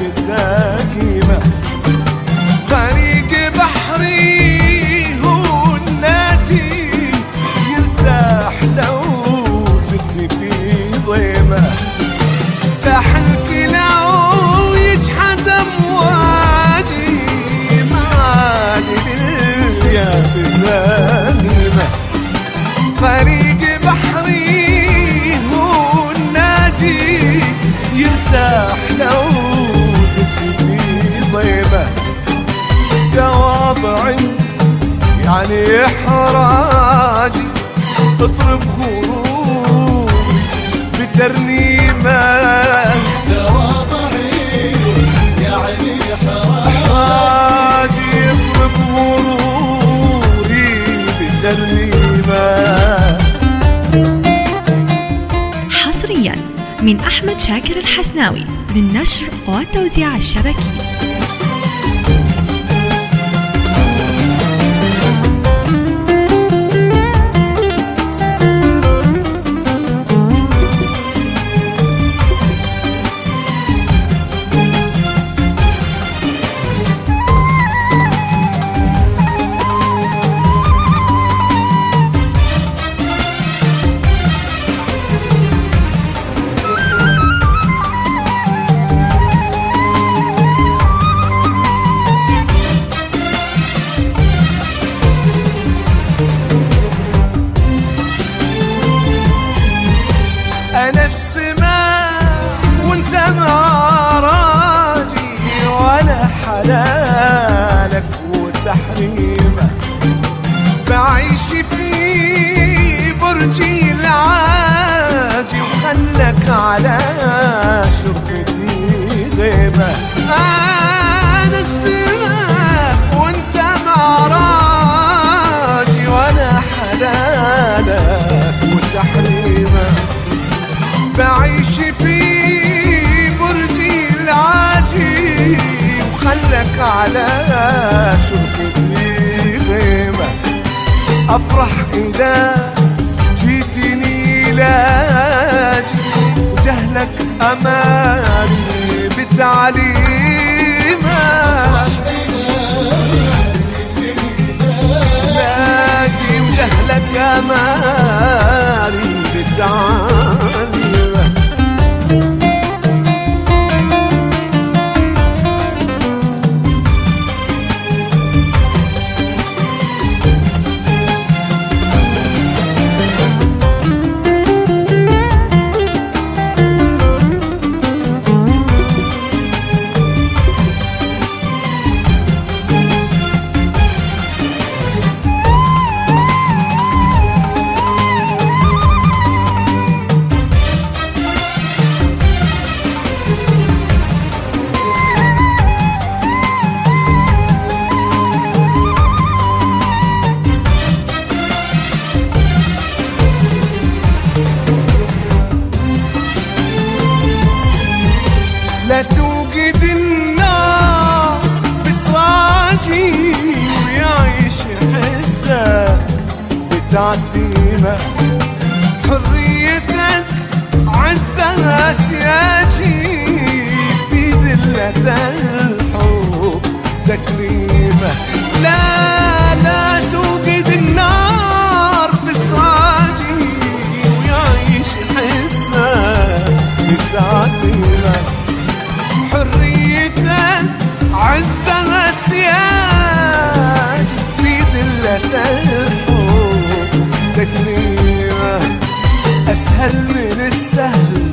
بساقيمة. غريق بحري هو الناجي يرتاح لو زدت في ضيمة. ساحل كلا ويجحد امواجي معادي لليابس غنيمة. غريق بحري هو الناجي يرتاح لو زدت في ضيمة. تواضعي يعني إحراجي اطرب غروري بترنيمة. تواضعي يعني إحراجي اطرب غروري بترنيمة. حصريا من أحمد شاكر الحسناوي للنشر والتوزيع الشبكي. أنا السماء وانت معراجي وأنا حلالك وتحريمك. بعيش في برجي العاجي وخلك على شركتي غيبة. أنا السماء وانت معراجي وأنا حلالك وتحريمك. بعيش في برجي العاجي وخلك على شركتي غيمة. أفرح إذا جيتني لاجي وجهلك أماني بتعليمة. لاجي وجهلك أماني بتعليمة. لا توقد النار بسراجي ويعيش حسه بتعتيمة. حريتك عزها سياجي بذلة الحب تكريمة. لا توقد النار بسراجي ويعيش حسه بتعتيمة. حريتك عزها سياج في ذلة الحب تكريمة. أسهل من السهل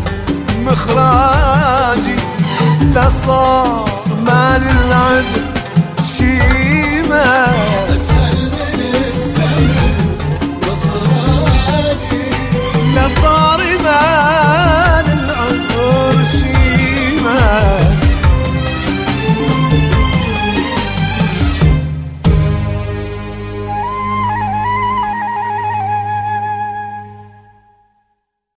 مخراجي لا صار ما للعدل شيمة.